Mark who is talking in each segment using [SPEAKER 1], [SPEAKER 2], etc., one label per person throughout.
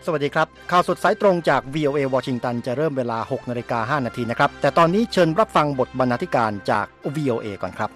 [SPEAKER 1] สวัสดีครับข่าวสดสายตรงจาก VOA วอชิงตันจะเริ่มเวลา 6:05 น.นะครับแต่ตอนนี้เชิญรับฟังบทบรรณาธิการจาก VOA ก่อนครับ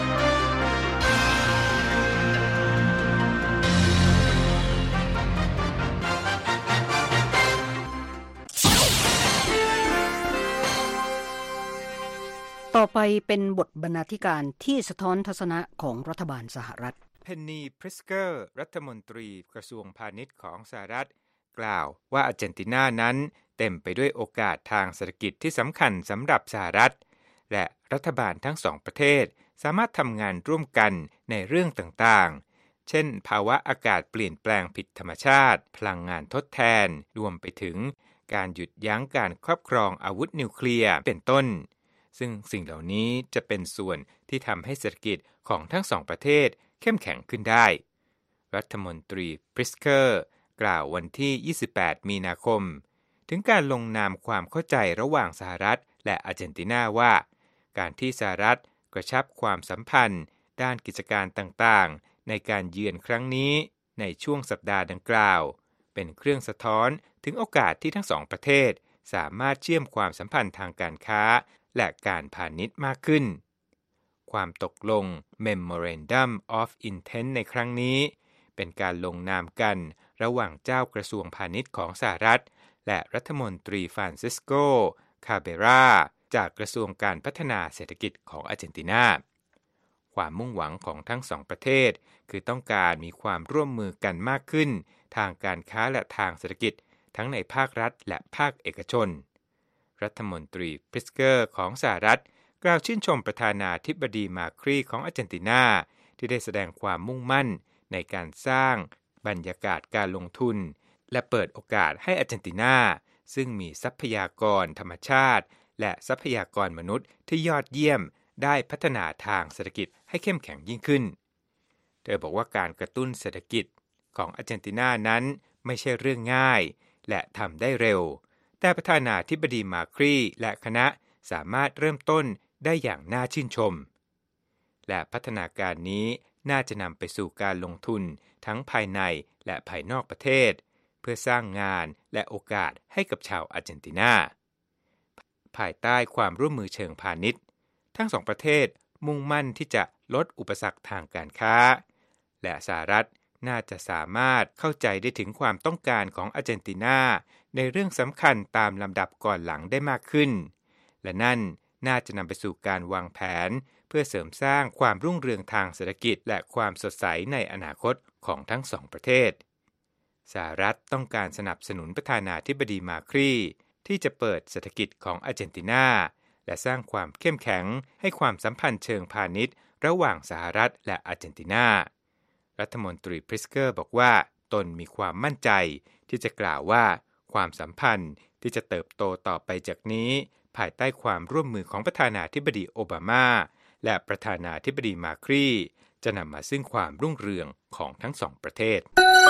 [SPEAKER 2] ต่อไปเป็นบทบรรณาธิการที่สะท้อนทัศนะของรัฐบาลสหรัฐ
[SPEAKER 3] เพนนีพริสเกอร์รัฐมนตรีกระทรวงพาณิชย์ของสหรัฐกล่าวว่าอาร์เจนตินานั้นเต็มไปด้วยโอกาสทางเศรษฐกิจที่สำคัญสำหรับสหรัฐและรัฐบาลทั้งสองประเทศสามารถทำงานร่วมกันในเรื่องต่างๆเช่นภาวะอากาศเปลี่ยนแปลงผิดธรรมชาติพลังงานทดแทนรวมไปถึงการหยุดยั้งการครอบครองอาวุธนิวเคลียร์เป็นต้นซึ่งสิ่งเหล่านี้จะเป็นส่วนที่ทำให้เศรษฐกิจของทั้งสองประเทศเข้มแข็งขึ้นได้รัฐมนตรีพริสเกอร์กล่าววันที่28มีนาคมถึงการลงนามความเข้าใจระหว่างสหรัฐและอาร์เจนตินาว่าการที่สหรัฐกระชับความสัมพันธ์ด้านกิจการต่างๆในการเยือนครั้งนี้ในช่วงสัปดาห์ดังกล่าวเป็นเครื่องสะท้อนถึงโอกาสที่ทั้งสองประเทศสามารถเชื่อมความสัมพันธ์ทางการค้าและการพาณิชย์มากขึ้นความตกลง Memorandum of Intent ในครั้งนี้เป็นการลงนามกันระหว่างเจ้ากระทรวงพาณิชย์ของสหรัฐและรัฐมนตรีฟรานซิสโกคาเบราจากกระทรวงการพัฒนาเศรษฐกิจของอาร์เจนตินาความมุ่งหวังของทั้งสองประเทศคือต้องการมีความร่วมมือกันมากขึ้นทางการค้าและทางเศรษฐกิจทั้งในภาครัฐและภาคเอกชนรัฐมนตรีพริสเกอร์ของสหรัฐกล่าวชื่นชมประธานาธิบดีมาครีของอาร์เจนตินาที่ได้แสดงความมุ่งมั่นในการสร้างบรรยากาศการลงทุนและเปิดโอกาสให้อาร์เจนตินาซึ่งมีทรัพยากรธรรมชาติและทรัพยากรมนุษย์ที่ยอดเยี่ยมได้พัฒนาทางเศรษฐกิจให้เข้มแข็งยิ่งขึ้นเธอบอกว่าการกระตุ้นเศรษฐกิจของอาร์เจนตินานั้นไม่ใช่เรื่องง่ายและทำได้เร็วแต่ประธานาธิบดีมาครีและคณะสามารถเริ่มต้นได้อย่างน่าชื่นชมและพัฒนาการนี้น่าจะนำไปสู่การลงทุนทั้งภายในและภายนอกประเทศเพื่อสร้างงานและโอกาสให้กับชาวอาร์เจนตินาภายใต้ความร่วมมือเชิงพาณิชย์ทั้งสองประเทศมุ่งมั่นที่จะลดอุปสรรคทางการค้าและสหรัฐน่าจะสามารถเข้าใจได้ถึงความต้องการของอาร์เจนตินาในเรื่องสำคัญตามลำดับก่อนหลังได้มากขึ้นและนั่นน่าจะนำไปสู่การวางแผนเพื่อเสริมสร้างความรุ่งเรืองทางเศรษฐกิจและความสดใสในอนาคตของทั้งสองประเทศสหรัฐต้องการสนับสนุนประธานาธิบดีมาครีที่จะเปิดเศรษฐกิจของอาร์เจนตินาและสร้างความเข้มแข็งให้ความสัมพันธ์เชิงพาณิชย์ระหว่างสหรัฐและอาร์เจนตินารัฐมนตรีพริสเกอร์บอกว่าตนมีความมั่นใจที่จะกล่าวว่าความสัมพันธ์ที่จะเติบโตต่อไปจากนี้ภายใต้ความร่วมมือของประธานาธิบดีโอบามาและประธานาธิบดีมาครีจะนำมาซึ่งความรุ่งเรืองของทั้งสองประเทศ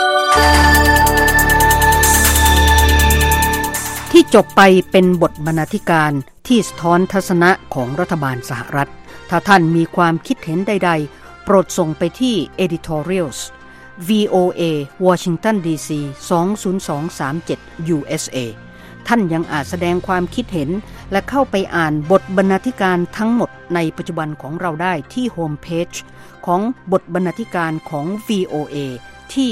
[SPEAKER 2] ที่จบไปเป็นบทบรรณาธิการที่สะท้อนทัศนะของรัฐบาลสหรัฐถ้าท่านมีความคิดเห็นใดๆโปรดส่งไปที่ editorials VOA Washington DC 20237 USA ท่านยังอาจแสดงความคิดเห็นและเข้าไปอ่านบทบรรณาธิการทั้งหมดในปัจจุบันของเราได้ที่โฮมเพจของบทบรรณาธิการของ VOA ที่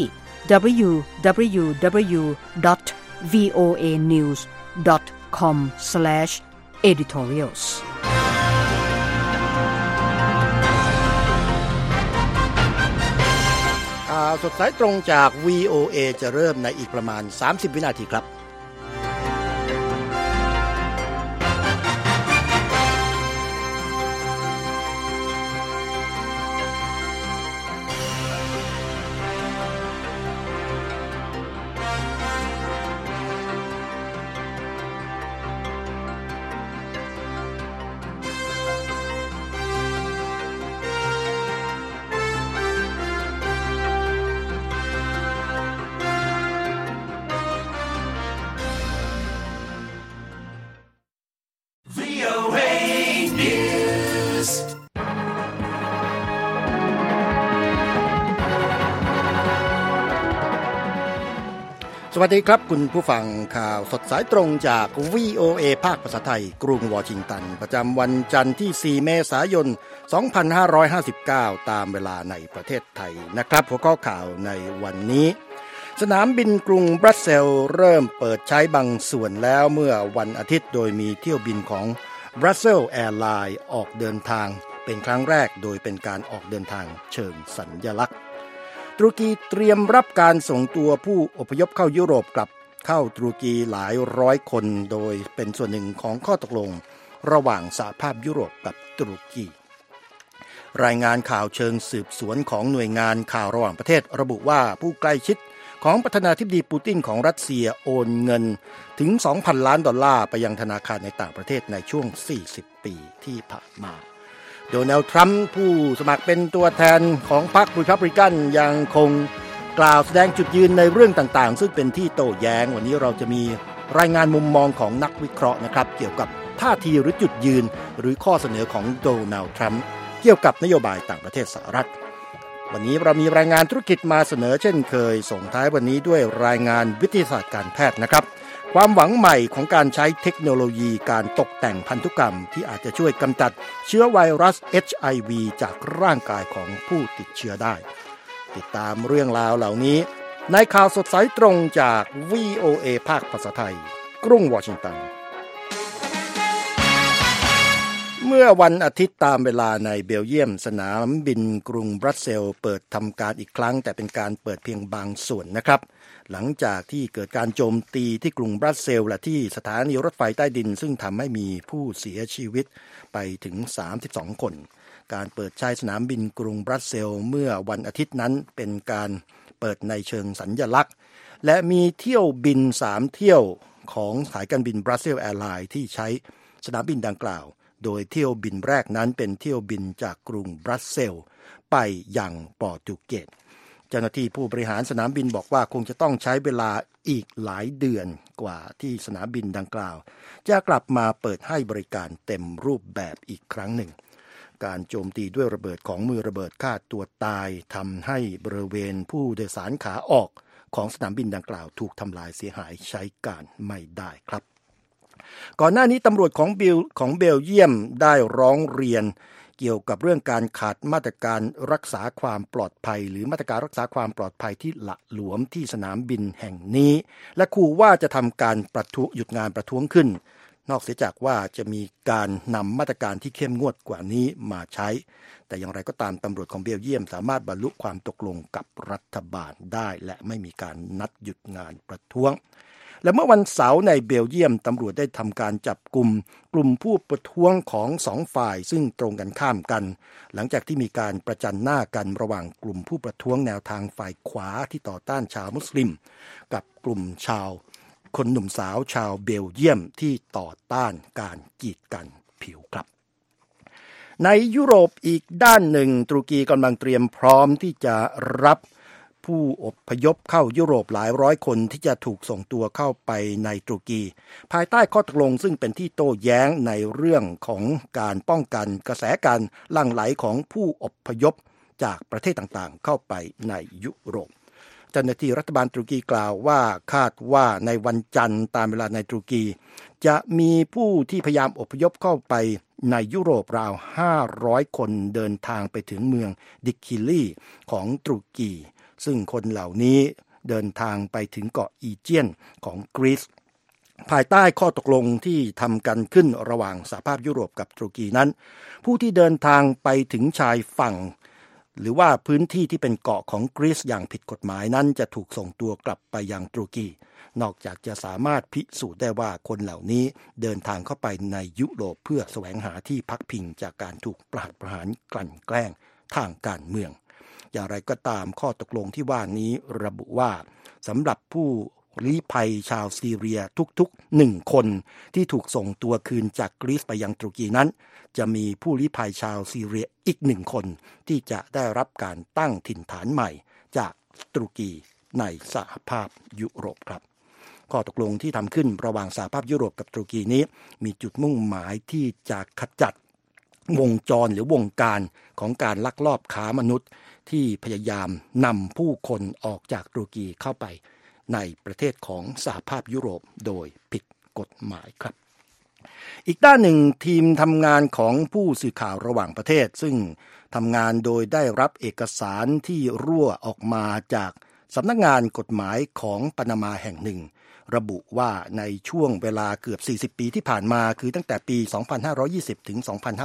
[SPEAKER 2] www.voanews.com/editorials
[SPEAKER 1] สดสายตรงจาก VOA จะเริ่มในอีกประมาณ30วินาทีครับวัสดีครับคุณผู้ฟังข่าวสดสายตรงจาก VOA ภาคภาษาไทยกรุงวอชิงตันประจำวันจันทร์ที่4เมษายน2559ตามเวลาในประเทศไทยนะครับหัวข้อข่าวในวันนี้สนามบินกรุงบรัสเซลส์เริ่มเปิดใช้บางส่วนแล้วเมื่อวันอาทิตย์โดยมีเที่ยวบินของ Brussels Airlines ออกเดินทางเป็นครั้งแรกโดยเป็นการออกเดินทางเชิงสัญลักษณ์ตุรกีเตรียมรับการส่งตัวผู้อพยพเข้ายุโรปกลับเข้าตุรกีหลายร้อยคนโดยเป็นส่วนหนึ่งของข้อตกลงระหว่างสหภาพยุโรปกับตุรกีรายงานข่าวเชิงสืบสวนของหน่วยงานข่าวระหว่างประเทศระบุว่าผู้ใกล้ชิดของประธานาธิบดีปูตินของรัสเซียโอนเงินถึง 2,000 ล้านดอลลาร์ไปยังธนาคารในต่างประเทศในช่วง40ปีที่ผ่านมาโดนัลด์ทรัมป์ผู้สมัครเป็นตัวแทนของพรรครีพับลิกันยังคงกล่าวแสดงจุดยืนในเรื่องต่างๆซึ่งเป็นที่โต้แย้งวันนี้เราจะมีรายงานมุมมองของนักวิเคราะห์นะครับเกี่ยวกับท่าทีหรือจุดยืนหรือข้อเสนอของโดนัลด์ทรัมป์เกี่ยวกับนโยบายต่างประเทศสหรัฐวันนี้เรามีรายงานธุรกิจมาเสนอเช่นเคยส่งท้ายวันนี้ด้วยรายงานวิทยาศาสตร์การแพทย์นะครับความหวังใหม่ของการใช้เทคโนโลยีการตกแต่งพันธุกรรมที่อาจจะช่วยกำจัดเชื้อไวรัส HIV จากร่างกายของผู้ติดเชื้อได้ติดตามเรื่องราวเหล่านี้ในข่าวสดสายตรงจาก VOA ภาคภาษาไทยกรุงวอชิงตันเมื่อวันอาทิตย์ตามเวลาในเบลเยียมสนามบินกรุงบรัสเซลส์เปิดทำการอีกครั้งแต่เป็นการเปิดเพียงบางส่วนนะครับหลังจากที่เกิดการโจมตีที่กรุงบรัสเซลส์และที่สถานีรถไฟใต้ดินซึ่งทำให้มีผู้เสียชีวิตไปถึง32คนการเปิดใช้สนามบินกรุงบรัสเซลส์เมื่อวันอาทิตย์นั้นเป็นการเปิดในเชิงสัญลักษณ์และมีเที่ยวบิน3เที่ยวของสายการบิน Brussels Airlines ที่ใช้สนามบินดังกล่าวโดยเที่ยวบินแรกนั้นเป็นเที่ยวบินจากกรุงบรัสเซลส์ไปยังโปรตุเกสเจ้าหน้าที่ผู้บริหารสนามบินบอกว่าคงจะต้องใช้เวลาอีกหลายเดือนกว่าที่สนามบินดังกล่าวจะกลับมาเปิดให้บริการเต็มรูปแบบอีกครั้งหนึ่งการโจมตีด้วยระเบิดของมือระเบิดฆ่าตัวตายทำให้บริเวณผู้โดยสารขาออกของสนามบินดังกล่าวถูกทำลายเสียหายใช้การไม่ได้ครับก่อนหน้านี้ตำรวจของเบลเยียมได้ร้องเรียนเกี่ยวกับเรื่องการขาดมาตรการรักษาความปลอดภัยหรือมาตรการรักษาความปลอดภัยที่หละหลวมที่สนามบินแห่งนี้และขู่ว่าจะทำการหยุดงานประท้วงขึ้นนอกเสียจากว่าจะมีการนำมาตรการที่เข้มงวดกว่านี้มาใช้แต่อย่างไรก็ตามตำรวจของเบลเยียมสามารถบรรลุความตกลงกับรัฐบาลได้และไม่มีการนัดหยุดงานประท้วงและเมื่อวันเสาร์ในเบลเยียมตำรวจได้ทำการจับกลุ่มผู้ประท้วงของ2ฝ่ายซึ่งตรงกันข้ามกันหลังจากที่มีการประจันหน้ากันระหว่างกลุ่มผู้ประท้วงแนวทางฝ่ายขวาที่ต่อต้านชาวมุสลิมกับกลุ่มคนหนุ่มสาวชาวเบลเยียมที่ต่อต้านการกีดกันผิวครับในยุโรปอีกด้านหนึ่งตุรกีกำลังเตรียมพร้อมที่จะรับผู้อพยพเข้ายุโรปหลายร้อยคนที่จะถูกส่งตัวเข้าไปในตุรกีภายใต้ข้อตกลงซึ่งเป็นที่โต้แย้งในเรื่องของการป้องกันกระแสการหลั่งไหลของผู้อพยพจากประเทศต่างๆเข้าไปในยุโรปเจ้าหน้าที่รัฐบาลตุรกีกล่าวว่าคาดว่าในวันจันทร์ตามเวลาในตุรกีจะมีผู้ที่พยายามอพยพเข้าไปในยุโรปราว500คนเดินทางไปถึงเมืองดิคิลีของตุรกีซึ่งคนเหล่านี้เดินทางไปถึงเกาะอีเจียนของกรีซภายใต้ข้อตกลงที่ทำกันขึ้นระหว่างสหภาพยุโรปกับตุรกีนั้นผู้ที่เดินทางไปถึงชายฝั่งหรือว่าพื้นที่ที่เป็นเกาะของกรีซอย่างผิดกฎหมายนั้นจะถูกส่งตัวกลับไปยังตุรกีนอกจากจะสามารถพิสูจน์ได้ว่าคนเหล่านี้เดินทางเข้าไปในยุโรปเพื่อแสวงหาที่พักพิงจากการถูกประหารกลั่นแกล้งทางการเมืองอย่างไรก็ตามข้อตกลงที่ว่านี้ระบุว่าสำหรับผู้ลี้ภัยชาวซีเรียทุกๆ1คนที่ถูกส่งตัวคืนจากกรีซไปยังตุรกีนั้นจะมีผู้ลี้ภัยชาวซีเรียอีก1คนที่จะได้รับการตั้งถิ่นฐานใหม่จากตุรกีในสหภาพยุโรปครับข้อตกลงที่ทำขึ้นระหว่างสหภาพยุโรปกับตุรกีนี้มีจุดมุ่งหมายที่จะขจัดวงจรหรือวงการของการลักลอบค้ามนุษย์ที่พยายามนำผู้คนออกจากตุรกีเข้าไปในประเทศของสหภาพยุโรปโดยผิดกฎหมายครับอีกด้านหนึ่งทีมทำงานของผู้สื่อข่าวระหว่างประเทศซึ่งทำงานโดยได้รับเอกสารที่รั่วออกมาจากสำนักงานกฎหมายของปานามาแห่งหนึ่งระบุว่าในช่วงเวลาเกือบ40ปีที่ผ่านมาคือตั้งแต่ปี2520ถึง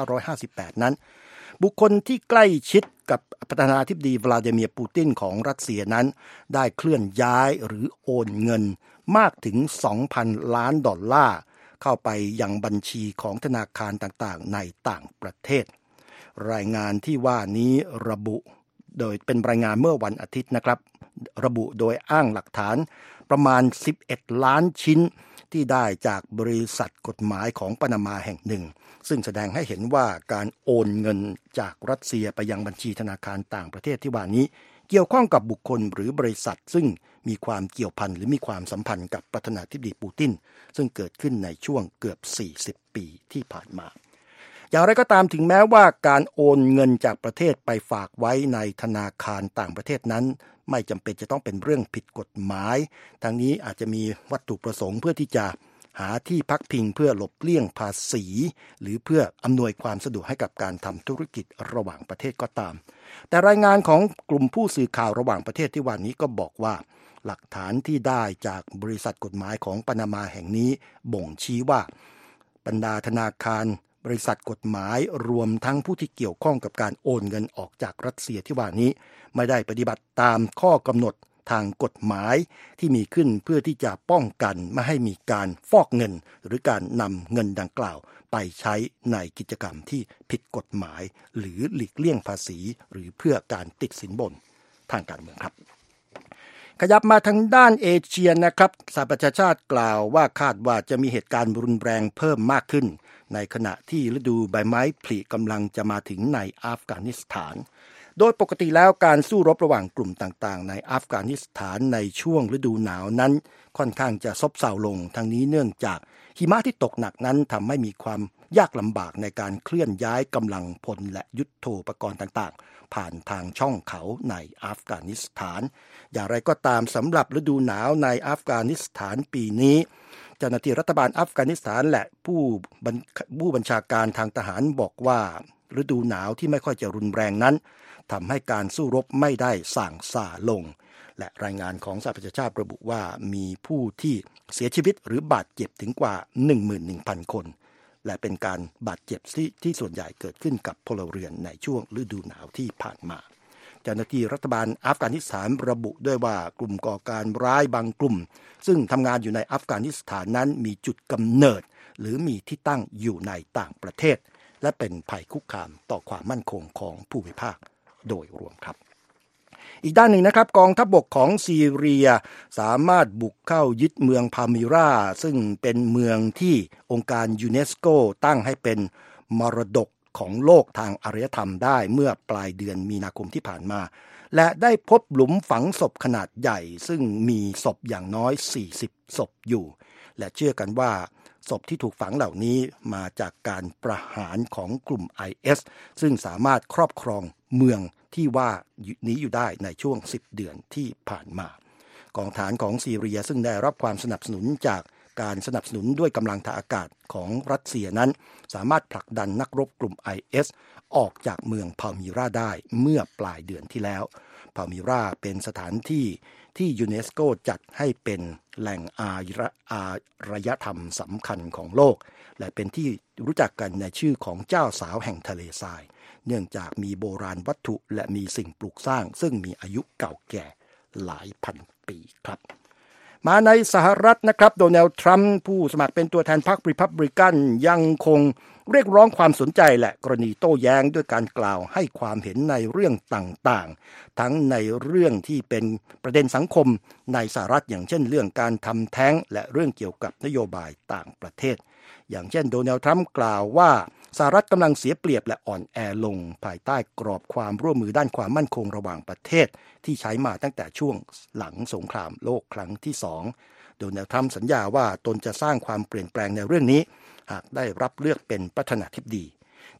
[SPEAKER 1] 2558นั้นบุคคลที่ใกล้ชิดกับประธานาธิบดีวลาดิเมียร์ปูตินของรัสเซียนั้นได้เคลื่อนย้ายหรือโอนเงินมากถึง 2,000 ล้านดอลลาร์เข้าไปยังบัญชีของธนาคารต่างๆในต่างประเทศรายงานที่ว่านี้ระบุโดยเป็นรายงานเมื่อวันอาทิตย์นะครับระบุโดยอ้างหลักฐานประมาณ11ล้านชิ้นที่ได้จากบริษัทกฎหมายของปานามาแห่งหนึ่งซึ่งแสดงให้เห็นว่าการโอนเงินจากรัสเซียไปยังบัญชีธนาคารต่างประเทศที่ว่านี้เกี่ยวข้องกับบุคคลหรือบริษัทซึ่งมีความเกี่ยวพันหรือมีความสัมพันธ์กับประธานาธิบดีปูตินซึ่งเกิดขึ้นในช่วงเกือบ40ปีที่ผ่านมาอย่างไรก็ตามถึงแม้ว่าการโอนเงินจากประเทศไปฝากไว้ในธนาคารต่างประเทศนั้นไม่จำเป็นจะต้องเป็นเรื่องผิดกฎหมายทั้งนี้อาจจะมีวัตถุประสงค์เพื่อที่จะหาที่พักพิงเพื่อหลบเลี่ยงภาษีหรือเพื่ออำนวยความสะดวกให้กับการทำธุรกิจระหว่างประเทศก็ตามแต่รายงานของกลุ่มผู้สื่อข่าวระหว่างประเทศที่ว่านี้ก็บอกว่าหลักฐานที่ได้จากบริษัทกฎหมายของปานามาแห่งนี้บ่งชี้ว่าบรรดาธนาคารบริษัทกฎหมายรวมทั้งผู้ที่เกี่ยวข้องกับการโอนเงินออกจากรัสเซียที่ว่านี้ไม่ได้ปฏิบัติตามข้อกำหนดทางกฎหมายที่มีขึ้นเพื่อที่จะป้องกันไม่ให้มีการฟอกเงินหรือการนำเงินดังกล่าวไปใช้ในกิจกรรมที่ผิดกฎหมายหรือหลีกเลี่ยงภาษีหรือเพื่อการติดสินบนทางการเมืองครับขยับมาทางด้านเอเชียนะครับสหประชาชาติกล่าวว่าคาดว่าจะมีเหตุการณ์รุนแรงเพิ่มมากขึ้นในขณะที่ฤดูใบไม้ผลิกำลังจะมาถึงในอัฟกานิสถานโดยปกติแล้วการสู้รบระหว่างกลุ่มต่างๆในอัฟกานิสถานในช่วงฤดูหนาวนั้นค่อนข้างจะซบเซาลงทั้งนี้เนื่องจากหิมะที่ตกหนักนั้นทำให้มีความยากลำบากในการเคลื่อนย้ายกำลังพลและยุทโธปกรณ์ต่างๆผ่านทางช่องเขาในอัฟกานิสถานอย่างไรก็ตามสำหรับฤดูหนาวในอัฟกานิสถานปีนี้เจ้าหน้าที่รัฐบาลอัฟกานิสถานและผู้บัญชาการทางทหารบอกว่าฤดูหนาวที่ไม่ค่อยจะรุนแรงนั้นทำให้การสู้รบไม่ได้ส่างส่าลงและรายงานของสหประชาชาติระบุว่ามีผู้ที่เสียชีวิตหรือบาดเจ็บถึงกว่า 11,000 คนและเป็นการบาดเจ็บที่ส่วนใหญ่เกิดขึ้นกับพลเรือนในช่วงฤดูหนาวที่ผ่านมาเจ้าหน้าที่รัฐบาลอัฟกานิสถานระบุด้วยว่ากลุ่มก่อการร้ายบางกลุ่มซึ่งทำงานอยู่ในอัฟกานิสถานนั้นมีจุดกำเนิดหรือมีที่ตั้งอยู่ในต่างประเทศและเป็นภัยคุกคามต่อความมั่นคงของภูมิภาคโดยรวมครับอีกด้านหนึ่งนะครับกองทัพบกของซีเรียสามารถบุกเข้ายึดเมืองพามิราซึ่งเป็นเมืองที่องค์การยูเนสโกตั้งให้เป็นมรดกของโลกทางอารยธรรมได้เมื่อปลายเดือนมีนาคมที่ผ่านมาและได้พบหลุมฝังศพขนาดใหญ่ซึ่งมีศพอย่างน้อย40ศพอยู่และเชื่อกันว่าศพที่ถูกฝังเหล่านี้มาจากการประหารของกลุ่ม IS ซึ่งสามารถครอบครองเมืองที่ว่านี้อยู่ได้ในช่วง10 เดือนที่ผ่านมากองฐานของซีเรียซึ่งได้รับความสนับสนุนจากการสนับสนุนด้วยกำลังทางอากาศของรัสเซียนั้นสามารถผลักดันนักรบกลุ่ม IS ออกจากเมืองพามิราได้เมื่อปลายเดือนที่แล้วพามิราเป็นสถานที่ที่ยูเนสโกจัดให้เป็นแหล่งอารยธรรมสำคัญของโลกและเป็นที่รู้จักกันในชื่อของเจ้าสาวแห่งทะเลทรายเนื่องจากมีโบราณวัตถุและมีสิ่งปลูกสร้างซึ่งมีอายุเก่าแก่หลายพันปีครับมาในสหรัฐนะครับโดนัลด์ทรัมป์ผู้สมัครเป็นตัวแทนพรรครีพับลิกันยังคงเรียกร้องความสนใจและกรณีโต้แย้งด้วยการกล่าวให้ความเห็นในเรื่องต่างๆทั้งในเรื่องที่เป็นประเด็นสังคมในสหรัฐอย่างเช่นเรื่องการทำแท้งและเรื่องเกี่ยวกับนโยบายต่างประเทศอย่างเช่นโดนัลด์ทรัมป์กล่าวว่าสหรัฐกำลังเสียเปรียบและอ่อนแอลงภายใต้กรอบความร่วมมือด้านความมั่นคงระหว่างประเทศที่ใช้มาตั้งแต่ช่วงหลังสงครามโลกครั้งที่2โดนัลด์ทรัมป์สัญญาว่าตนจะสร้างความเปลี่ยนแปลงในเรื่องนี้หากได้รับเลือกเป็นประธานาธิบดี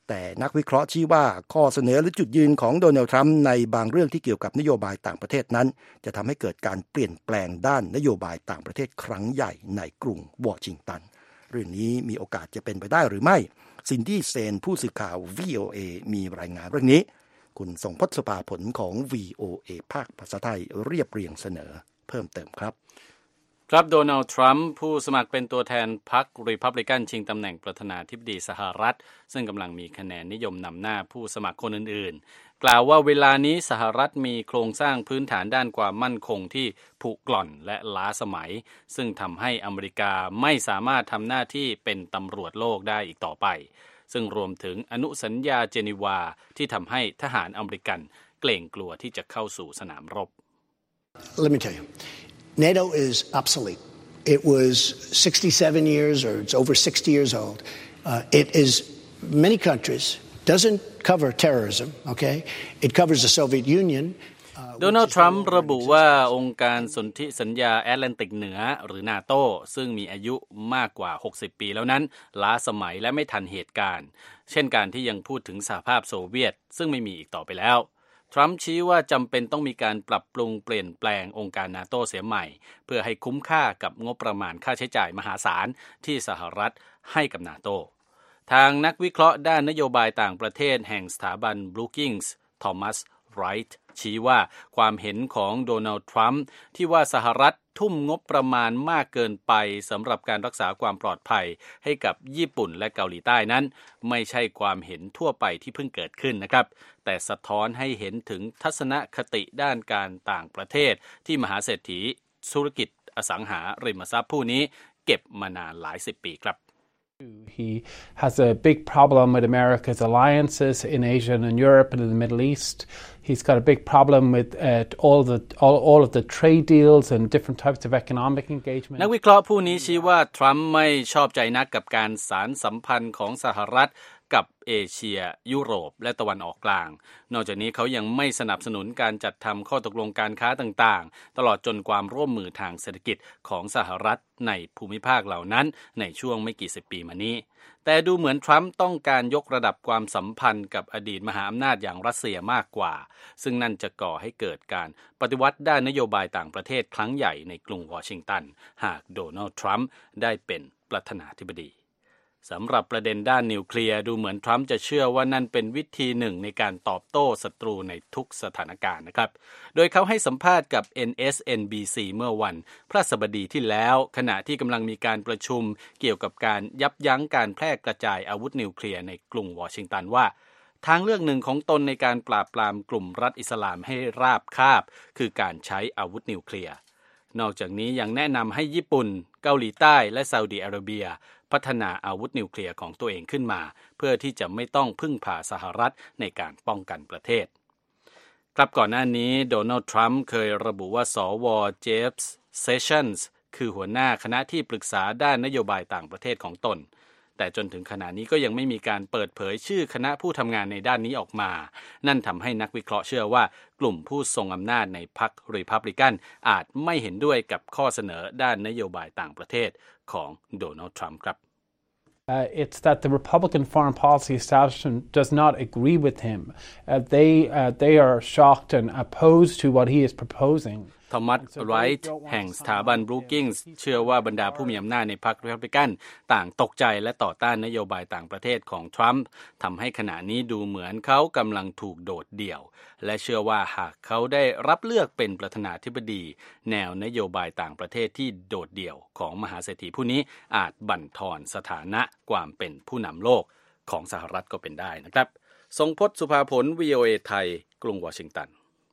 [SPEAKER 1] แต่นักวิเคราะห์ชี้ว่าข้อเสนอหรือจุดยืนของโดนัลด์ทรัมป์ในบางเรื่องที่เกี่ยวกับนโยบายต่างประเทศนั้นจะทำให้เกิดการเปลี่ยนแปลงด้านนโยบายต่างประเทศครั้งใหญ่ในกรุงวอชิงตันเรื่องนี้มีโอกาสจะเป็นไปได้หรือไม่ซินดี้เซนผู้สื่อข่าว VOA มีรายงานเรื่องนี้คุณทรงพจน์สุภาผลของ VOA ภาคภาษาไทยเรียบเรียงเสนอเพิ่มเติมครับ
[SPEAKER 4] โดนัลด์ทรัมป์ผู้สมัครเป็นตัวแทนพรรครีพับลิกันชิงตำแหน่งประธานาธิบดีสหรัฐซึ่งกำลังมีคะแนนนิยมนำหน้าผู้สมัครคนอื่นๆกล่าวว่าเวลานี้สหรัฐมีโครงสร้างพื้นฐานด้านความมั่นคงที่ผุกร่อนและล้าสมัยซึ่งทำให้อเมริกาไม่สามารถทำหน้าที่เป็นตำรวจโลกได้อีกต่อไปซึ่งรวมถึงอนุสัญญาเจนีวาที่ทำให้ทหารอเมริกันเกรงกลัวที่จะเข้าสู่สนามรบ
[SPEAKER 5] Let me tell you, NATO is obsolete. It was 67 years or it's over 60 years old. It is many countries, doesn't cover terrorism, okay? It covers the Soviet Union.
[SPEAKER 4] โดนัลด์ทรัมป์ระบุว่าองค์การสนธิสัญญาแอตแลนติกเหนือหรือนาโตซึ่งมีอายุมากกว่า60ปีแล้วนั้นล้าสมัยและไม่ทันเหตุการณ์เช่นการที่ยังพูดถึงสหภาพโซเวียตซึ่งไม่มีอีกต่อไปแล้วทรัมป์ชี้ว่าจำเป็นต้องมีการปรับปรุงเปลี่ยนแปลงองค์การนาโตเสียใหม่เพื่อให้คุ้มค่ากับงบประมาณค่าใช้จ่ายมหาศาลที่สหรัฐให้กับนาโตทางนักวิเคราะห์ด้านนโยบายต่างประเทศแห่งสถาบัน Brookings ทอมัสไรท์ชี้ว่าความเห็นของโดนัลด์ทรัมป์ที่ว่าสหรัฐทุ่มงบประมาณมากเกินไปสำหรับการรักษาความปลอดภัยให้กับญี่ปุ่นและเกาหลีใต้นั้นไม่ใช่ความเห็นทั่วไปที่เพิ่งเกิดขึ้นนะครับแต่สะท้อนให้เห็นถึงทัศนคติด้านการต่างประเทศที่มหาเศรษฐีธุรกิจอสังหาริมทรัพย์ผู้นี้เก็บมานานหลายสิบปีครับ
[SPEAKER 6] He has a big problem with America's alliances in Asia and in Europe and in the Middle East. He's got a big problem with all of the trade deals and different types of economic engagement.
[SPEAKER 4] นักวิเคราะห์ผู้นี้ชี้ว่าทรัมป์ไม่ชอบใจนักกับการสานสัมพันธ์ของสหรัฐกับเอเชียยุโรปและตะวันออกกลางนอกจากนี้เขายังไม่สนับสนุนการจัดทำข้อตกลงการค้าต่างๆตลอดจนความร่วมมือทางเศรษฐกิจของสหรัฐในภูมิภาคเหล่านั้นในช่วงไม่กี่สิบปีมานี้แต่ดูเหมือนทรัมป์ต้องการยกระดับความสัมพันธ์กับอดีตมหาอำนาจอย่างรัสเซียมากกว่าซึ่งนั่นจะก่อให้เกิดการปฏิวัติด้านนโยบายต่างประเทศครั้งใหญ่ในกรุงวอชิงตันหากโดนัลด์ทรัมป์ได้เป็นประธานาธิบดีสำหรับประเด็นด้านนิวเคลียร์ดูเหมือนทรัมป์จะเชื่อว่านั่นเป็นวิธีหนึ่งในการตอบโต้ศัตรูในทุกสถานการณ์นะครับโดยเขาให้สัมภาษณ์กับ MSNBC เมื่อวันพฤหัสบดีที่แล้วขณะที่กำลังมีการประชุมเกี่ยวกับการยับยั้งการแพร่กระจายอาวุธนิวเคลียร์ในกรุงวอชิงตันว่าทางเลือกหนึ่งของตนในการปราบปรามกลุ่มรัฐอิสลามให้ราบคาบคือการใช้อาวุธนิวเคลียร์นอกจากนี้ยังแนะนำให้ญี่ปุ่นเกาหลีใต้และซาอุดิอาระเบียพัฒนาอาวุธนิวเคลียร์ของตัวเองขึ้นมาเพื่อที่จะไม่ต้องพึ่งพาสหรัฐในการป้องกันประเทศครับก่อนหน้านี้โดนัลด์ทรัมป์เคยระบุว่าสว.เจฟส์เซสชั่นส์คือหัวหน้าคณะที่ปรึกษาด้านนโยบายต่างประเทศของตนแต่จนถึงขณะนี้ก็ยังไม่มีการเปิดเผยชื่อคณะผู้ทำงานในด้านนี้ออกมานั่นทำให้นักวิเคราะห์เชื่อว่ากลุ่มผู้ทรงอำนาจในพรรครีพับลิกันอาจไม่เห็นด้วยกับข้อเสนอด้านนโยบายต่างประเทศของโดนัลด์ทรัมป์ครับ
[SPEAKER 6] It's that the Republican foreign policy establishment does not agree with him. They are shocked and opposed to what he is proposing.
[SPEAKER 4] ทอมัสไรท์แห่งสถาบัน Brookings เชื่อว่าบรรดาผู้มีอำนาจในพรรครีพับลิกันต่างตกใจและต่อต้านนโยบายต่างประเทศของทรัมป์ทำให้ขณะนี้ดูเหมือนเขากำลังถูกโดดเดี่ยวและเชื่อว่าหากเขาได้รับเลือกเป็นประธานาธิบดีแนวนโยบายต่างประเทศที่โดดเดี่ยวของมหาเศรษฐีผู้นี้อาจบั่นทอนสถานะความเป็นผู้นำโลกของสหรัฐก็เป็นได้นะครับทรงพจน์สุภาผล VOA ไทยกรุงวอชิงตัน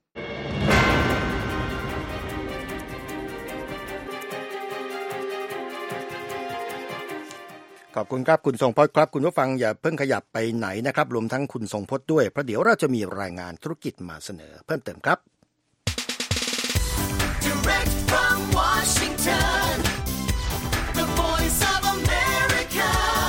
[SPEAKER 1] ขอบคุณครับคุณทรงพจน์ครับคุณผู้ฟังอย่าเพิ่งขยับไปไหนนะครับรวมทั้งคุณทรงพจน์ด้วยเพราะเดี๋ยวเราจะมีรายงานธุรกิจมาเสนอเพิ่มเติมครับ Direct from Washington, the Voice of America,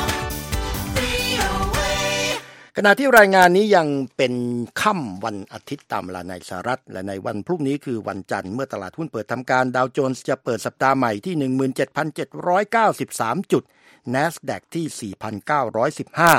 [SPEAKER 1] VOA ขณะที่รายงานนี้ยังเป็นค่ำวันอาทิตย์ตามเวลาในสหรัฐและในวันพรุ่งนี้คือวันจันทร์เมื่อตลาดหุ้นเปิดทำการดาวโจนส์จะเปิดสัปดาห์ใหม่ที่ 17,793 จุดNASDAQ ที่ 4,915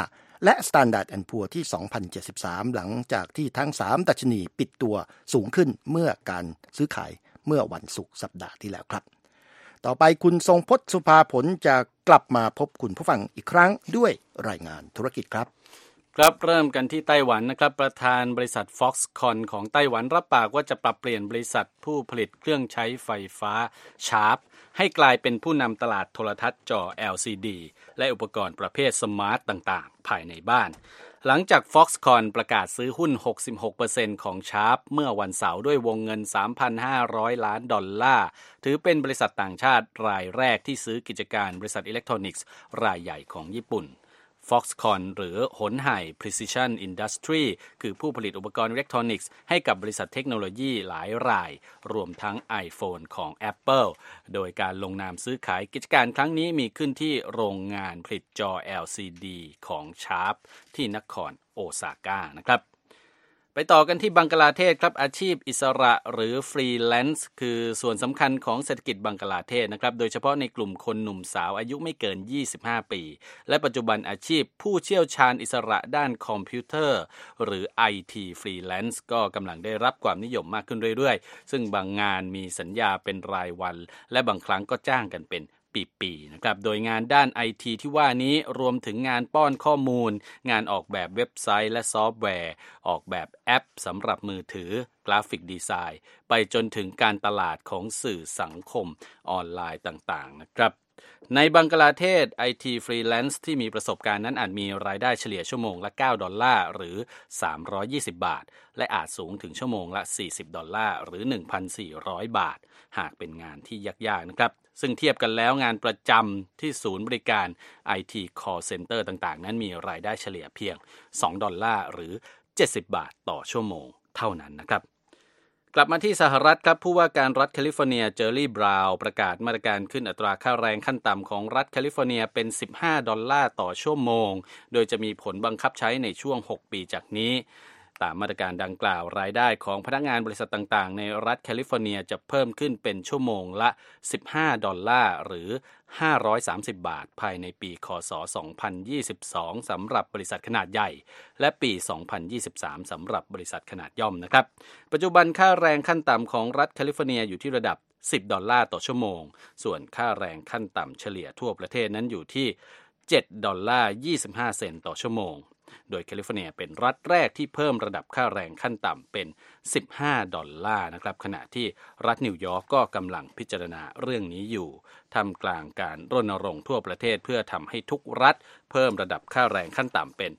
[SPEAKER 1] และ Standard & Poor's ที่ 2,073 หลังจากที่ทั้ง3ดัชนีปิดตัวสูงขึ้นเมื่อการซื้อขายเมื่อวันศุกร์สัปดาห์ที่แล้วครับต่อไปคุณทรงพจน์สุภาผลจะกลับมาพบคุณผู้ฟังอีกครั้งด้วยรายงานธุรกิจครับ
[SPEAKER 4] ครับเริ่มกันที่ไต้หวันนะครับประธานบริษัท Foxconn ของไต้หวันรับปากว่าจะปรับเปลี่ยนบริษัทผู้ผลิตเครื่องใช้ไฟฟ้า Sharp ให้กลายเป็นผู้นำตลาดโทรทัศน์จอ LCD และอุปกรณ์ประเภทสมาร์ตต่างๆภายในบ้านหลังจาก Foxconn ประกาศซื้อหุ้น 66% ของ Sharp เมื่อวันเสาร์ด้วยวงเงิน $3,500 ล้านถือเป็นบริษัทต่างชาติรายแรกที่ซื้อกิจการบริษัทอิเล็กทรอนิกส์รายใหญ่ของญี่ปุ่นFoxconn หรือหนไห่ Precision Industry คือผู้ผลิตอุปกรณ์อิเล็กทรอนิกส์ให้กับบริษัทเทคโนโลยีหลายรายรวมทั้ง iPhone ของ Apple โดยการลงนามซื้อขายกิจการครั้งนี้มีขึ้นที่โรงงานผลิตจอ LCD ของ Sharp ที่นครโอซาก้านะครับไปต่อกันที่บังกลาเทศครับอาชีพอิสระหรือฟรีแลนซ์คือส่วนสำคัญของเศรษฐกิจบังกลาเทศนะครับโดยเฉพาะในกลุ่มคนหนุ่มสาวอายุไม่เกิน25ปีและปัจจุบันอาชีพผู้เชี่ยวชาญอิสระด้านคอมพิวเตอร์หรือ IT ฟรีแลนซ์ก็กำลังได้รับความนิยมมากขึ้นเรื่อยๆซึ่งบางงานมีสัญญาเป็นรายวันและบางครั้งก็จ้างกันเป็นปีๆนะครับโดยงานด้าน IT ที่ว่านี้รวมถึงงานป้อนข้อมูลงานออกแบบเว็บไซต์และซอฟต์แวร์ออกแบบแอปสำหรับมือถือกราฟิกดีไซน์ไปจนถึงการตลาดของสื่อสังคมออนไลน์ต่างๆนะครับในบังกลาเทศ IT ฟรีแลนซ์ที่มีประสบการณ์นั้นอาจมีรายได้เฉลี่ยชั่วโมงละ$9หรือ320 บาทและอาจสูงถึงชั่วโมงละ$40หรือ 1,400 บาทหากเป็นงานที่ยากๆนะครับซึ่งเทียบกันแล้วงานประจำที่ศูนย์บริการ IT Call Center ต่างๆนั้นมีรายได้เฉลี่ยเพียง$2หรือ70 บาทต่อชั่วโมงเท่านั้นนะครับกลับมาที่สหรัฐครับผู้ว่าการรัฐแคลิฟอร์เนียเจอร์รี่บราวน์ประกาศมาตรการขึ้นอัตราค่าแรงขั้นต่ำของรัฐแคลิฟอร์เนียเป็น$15ต่อชั่วโมงโดยจะมีผลบังคับใช้ในช่วง6ปีจากนี้ตามมาตรการดังกล่าวรายได้ของพนักงานบริษัทต่างๆในรัฐแคลิฟอร์เนียจะเพิ่มขึ้นเป็นชั่วโมงละ$15หรือ530 บาทภายในปีคศ2022สำหรับบริษัทขนาดใหญ่และปี2023สำหรับบริษัทขนาดย่อมนะครับปัจจุบันค่าแรงขั้นต่ำของรัฐแคลิฟอร์เนียอยู่ที่ระดับ$10ต่อชั่วโมงส่วนค่าแรงขั้นต่ำเฉลี่ยทั่วประเทศนั้นอยู่ที่$7.25 ต่อชั่วโมงโดยแคลิฟอร์เนียเป็นรัฐแรกที่เพิ่มระดับค่าแรงขั้นต่ำเป็น$15นะครับขณะที่รัฐนิวยอร์กก็กำลังพิจารณาเรื่องนี้อยู่ท่ามกลางการรณรงค์ทั่วประเทศเพื่อทำให้ทุกรัฐเพิ่มระดับค่าแรงขั้นต่ำเป็น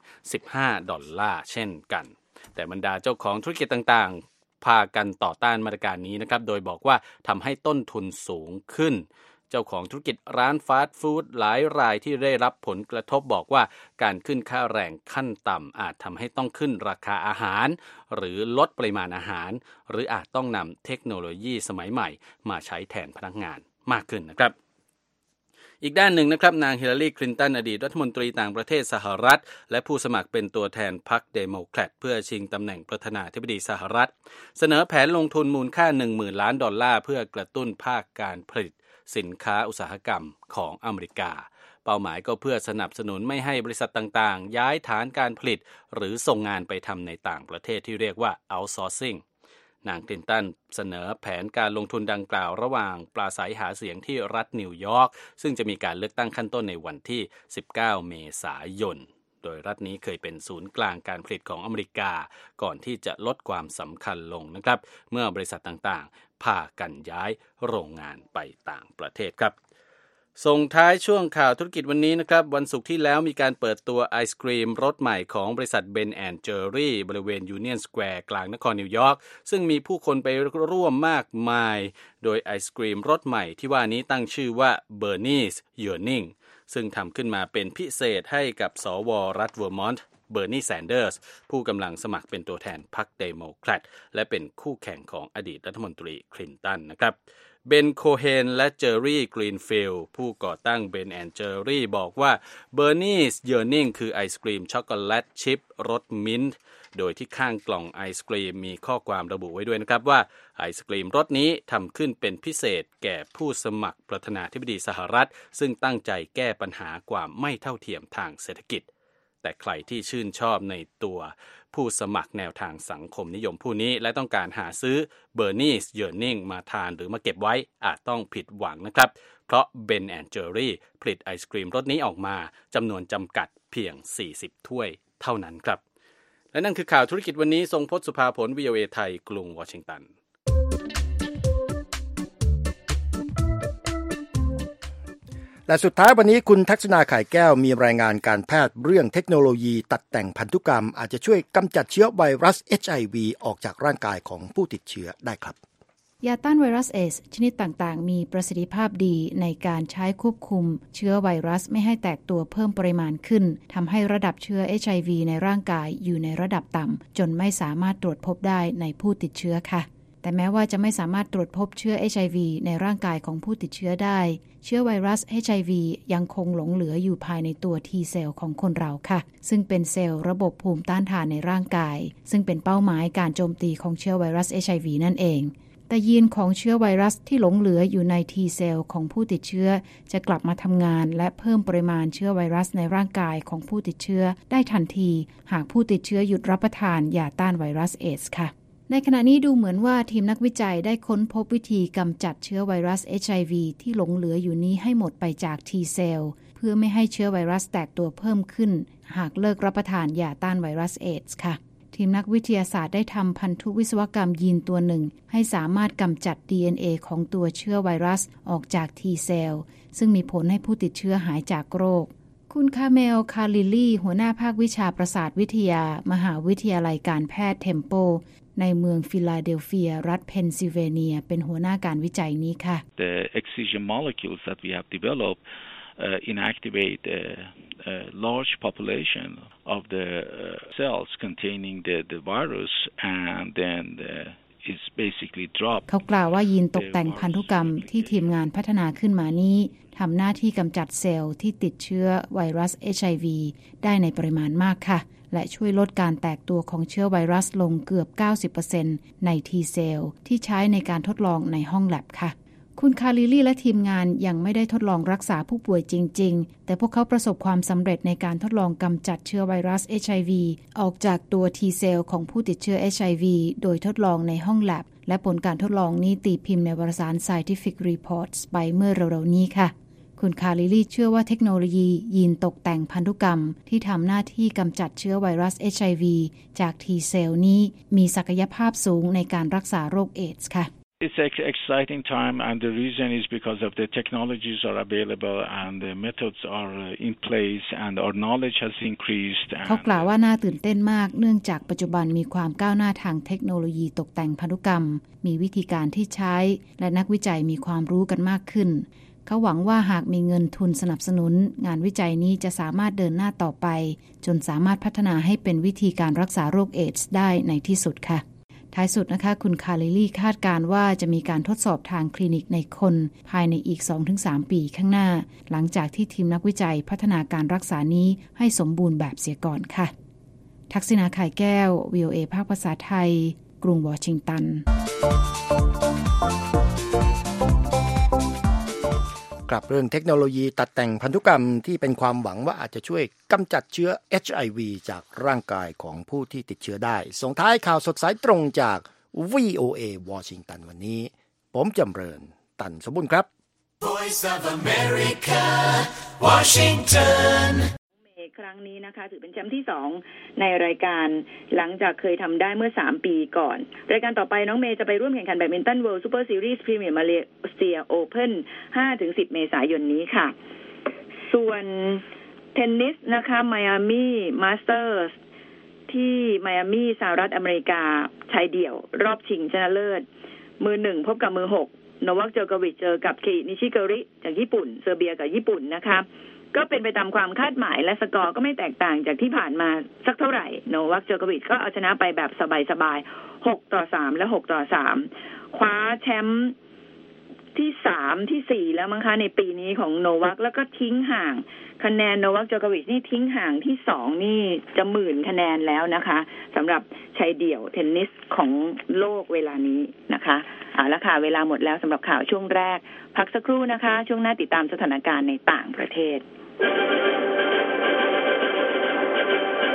[SPEAKER 4] $15เช่นกันแต่บรรดาเจ้าของธุรกิจต่างๆพากันต่อต้านมาตรการนี้นะครับโดยบอกว่าทำให้ต้นทุนสูงขึ้นเจ้าของธุรกิจร้านฟาสต์ฟู้ดหลายรายที่ได้รับผลกระทบบอกว่าการขึ้นค่าแรงขั้นต่ำอาจทำให้ต้องขึ้นราคาอาหารหรือลดปริมาณอาหารหรืออาจต้องนำเทคโนโลยีสมัยใหม่มาใช้แทนพนักงานมากขึ้นนะครับอีกด้านหนึ่งนะครับนางฮิลลารีคลินตันอดีตรัฐมนตรีต่างประเทศสหรัฐและผู้สมัครเป็นตัวแทนพรรคเดโมแครตเพื่อชิงตำแหน่งประธานาธิบดีสหรัฐเสนอแผนลงทุนมูลค่า$10,000 ล้านเพื่อกระตุ้นภาคการผลิตสินค้าอุตสาหกรรมของอเมริกาเป้าหมายก็เพื่อสนับสนุนไม่ให้บริษัทต่างๆย้ายฐานการผลิตหรือส่งงานไปทำในต่างประเทศที่เรียกว่า outsourcing นางคลินตันเสนอแผนการลงทุนดังกล่าวระหว่างปราศัยหาเสียงที่รัฐนิวยอร์กซึ่งจะมีการเลือกตั้งขั้นต้นในวันที่19 เมษายนโดยรัฐนี้เคยเป็นศูนย์กลางการผลิตของอเมริกาก่อนที่จะลดความสำคัญลงนะครับเมื่อบริษัทต่างๆพากันย้ายโรงงานไปต่างประเทศครับส่งท้ายช่วงข่าวธุรกิจวันนี้นะครับวันศุกร์ที่แล้วมีการเปิดตัวไอศกรีมรสใหม่ของบริษัท Ben & Jerry บริเวณ Union Square กลางนครนิวยอร์กซึ่งมีผู้คนไปร่วมมากมายโดยไอศกรีมรสใหม่ที่ว่านี้ตั้งชื่อว่า Bernie's Yearning ซึ่งทำขึ้นมาเป็นพิเศษให้กับสว.รัฐเวอร์มอนต์เบอร์นีแซนเดอร์สผู้กำลังสมัครเป็นตัวแทนพรรคเดโมแครตและเป็นคู่แข่งของอดีตรัฐมนตรีคลินตันนะครับเบนโคเฮนและเจอร์รี่กรีนฟิลด์ผู้ก่อตั้งเบน& เจอร์รี่บอกว่า Bernie's Yearning คือไอศกรีมช็อกโกแลตชิพรสมิ้นท์โดยที่ข้างกล่องไอศกรีมมีข้อความระบุไว้ด้วยนะครับว่าไอศกรีมรสนี้ทำขึ้นเป็นพิเศษแก่ผู้สมัครประธานาธิบดีสหรัฐซึ่งตั้งใจแก้ปัญหาความไม่เท่าเทียมทางเศรษฐกิจแต่ใครที่ชื่นชอบในตัวผู้สมัครแนวทางสังคมนิยมผู้นี้และต้องการหาซื้อเบอร์นีสเยอร์นิงมาทานหรือมาเก็บไว้อาจต้องผิดหวังนะครับเพราะเบนแอนด์เจอรี่ผลิตไอศกรีมรสนี้ออกมาจำนวนจำกัดเพียง40ถ้วยเท่านั้นครับและนั่นคือข่าวธุรกิจวันนี้ทรงพจน์สุภาผล VOA ไทยกรุงวอชิงตัน
[SPEAKER 1] และสุดท้ายวันนี้คุณทักษณาไข่แก้วมีรายงานการแพทย์เรื่องเทคโนโลยีตัดแต่งพันธุกรรมอาจจะช่วยกำจัดเชื้อไวรัส HIV ออกจากร่างกายของผู้ติดเชื้อได้ครับ
[SPEAKER 7] ยาต้านไวรัสเอดส์ชนิดต่างๆมีประสิทธิภาพดีในการใช้ควบคุมเชื้อไวรัสไม่ให้แตกตัวเพิ่มปริมาณขึ้นทำให้ระดับเชื้อ HIV ในร่างกายอยู่ในระดับต่ำจนไม่สามารถตรวจพบได้ในผู้ติดเชื้อค่ะแต่แม้ว่าจะไม่สามารถตรวจพบเชื้อ HIV ในร่างกายของผู้ติดเชื้อได้เชื้อไวรัส HIV ยังคงหลงเหลืออยู่ภายในตัว T เซลล์ของคนเราค่ะซึ่งเป็นเซลล์ระบบภูมิต้านทานในร่างกายซึ่งเป็นเป้าหมายการโจมตีของเชื้อไวรัส HIV นั่นเองแต่ยีนของเชื้อไวรัสที่หลงเหลืออยู่ใน T เซลล์ของผู้ติดเชื้อจะกลับมาทำงานและเพิ่มปริมาณเชื้อไวรัสในร่างกายของผู้ติดเชื้อได้ทันทีหากผู้ติดเชื้อหยุดรับประทานยาต้านไวรัสเอดส์ค่ะในขณะนี้ดูเหมือนว่าทีมนักวิจัยได้ค้นพบวิธีกำจัดเชื้อไวรัส HIV ที่หลงเหลืออยู่นี้ให้หมดไปจาก T เซลล์เพื่อไม่ให้เชื้อไวรัสแตกตัวเพิ่มขึ้นหากเลิกรับประทานยาต้านไวรัสเอดส์ค่ะทีมนักวิทยาศาสตร์ได้ทำพันธุวิศวกรรมยีนตัวหนึ่งให้สามารถกำจัด DNA ของตัวเชื้อไวรัสออกจาก T เซลล์ซึ่งมีผลให้ผู้ติดเชื้อหายจากโรคคุณคาเมล คาลิลี่หัวหน้าภาควิชาประสาทวิทยามหาวิทยาลัยการแพทย์เทมโปในเมืองฟิลาเดลเฟียรัฐเพนซิลเวเนียเป็นหัวหน้าการวิจัยนี้ค่ะ
[SPEAKER 8] The excision molecules that we have developed inactivate a large population of the cells containing the virus and then it's basically drop
[SPEAKER 7] เขากล่าวว่ายีนตกแต่งพันธุกรรมที่ทีมงานพัฒนาขึ้นมานี้ทำหน้าที่กำจัดเซลล์ที่ติดเชื้อไวรัส HIV ได้ในปริมาณมากค่ะและช่วยลดการแตกตัวของเชื้อไวรัสลงเกือบ 90% ใน T เซลล์ที่ใช้ในการทดลองในห้องแลบค่ะคุณคาลิลี่และทีมงานยังไม่ได้ทดลองรักษาผู้ป่วยจริงๆแต่พวกเขาประสบความสำเร็จในการทดลองกำจัดเชื้อไวรัส HIV ออกจากตัว T เซลล์ของผู้ติดเชื้อ HIV โดยทดลองในห้องแลบและผลการทดลองนี้ตีพิมพ์ในวารสาร Scientific Reports ไปเมื่อเร็วๆนี้ค่ะคุณคาลิลี่เชื่อว่าเทคโนโลยียีนตกแต่งพันธุกรรมที่ทำหน้าที่กำจัดเชื้อไวรัส HIV จาก T เซลล์นี้มีศักยภาพสูงในการรักษาโรคเอดส์ค่ะ
[SPEAKER 8] It's an exciting time and the reason is because of the technologies are available and the methods are in place and our knowledge has increased
[SPEAKER 7] เขากล่าวว่าน่าตื่นเต้นมากเนื่องจากปัจจุบันมีความก้าวหน้าทางเทคโนโลยีตกแต่งพันธุกรรมมีวิธีการที่ใช้และนักวิจัยมีความรู้กันมากขึ้นเขาหวังว่าหากมีเงินทุนสนับสนุนงานวิจัยนี้จะสามารถเดินหน้าต่อไปจนสามารถพัฒนาให้เป็นวิธีการรักษาโรคเอดส์ได้ในที่สุดค่ะท้ายสุดนะคะคุณคาลิลี่คาดการว่าจะมีการทดสอบทางคลินิกในคนภายในอีก 2-3 ปีข้างหน้าหลังจากที่ทีมนักวิจัยพัฒนาการรักษานี้ให้สมบูรณ์แบบเสียก่อนค่ะทักษิณาไข่แก้ว VOA ภาคภาษาไทยกรุงวอชิงตัน
[SPEAKER 1] กลับเรื่องเทคโนโลยีตัดแต่งพันธุกรรมที่เป็นความหวังว่าอาจจะช่วยกำจัดเชื้อ HIV จากร่างกายของผู้ที่ติดเชื้อได้ส่งท้ายข่าวสดสายตรงจาก VOA วอชิงตันวันนี้ผมจำเริญตันสมบูรณ์ครับ
[SPEAKER 9] Voice of America Washington
[SPEAKER 10] ครั้งนี้นะคะถือเป็นแชมป์ที่2ในรายการหลังจากเคยทำได้เมื่อ3ปีก่อนรายการต่อไปน้องเมย์จะไปร่วมแข่งขันแบดมินตัน World Super Series Premier Malaysia Open 5-10 เมษายนนี้ค่ะส่วนเทนนิสนะคะ Miami Masters ที่ไมอามี่สหรัฐอเมริกาชายเดี่ยวรอบชิงชนะเลิศมือ1พบกับมือ6โนวัค โจโควิชเจอกับเคอินิชิโกริจากญี่ปุ่นเซอร์เบียกับญี่ปุ่นนะคะก็เป็นไปตามความคาดหมายและสกอร์ก็ไม่แตกต่างจากที่ผ่านมาสักเท่าไหร่โนวัค โจโควิชก็เอาชนะไปแบบสบายๆ6-3และ6-3คว้าแชมป์ที่3ที่4แล้วมั้งคะในปีนี้ของโนวัคแล้วก็ทิ้งห่างคะแนนโนวัค โจโควิชนี่ทิ้งห่างที่2นี่จะ10,000คะแนนแล้วนะคะสำหรับชายเดี่ยวเทนนิสของโลกเวลานี้นะคะเอาละค่ะเวลาหมดแล้วสำหรับข่าวช่วงแรกพักสักครู่นะคะช่วงหน้าติดตามสถานการณ์ในต่างประเทศ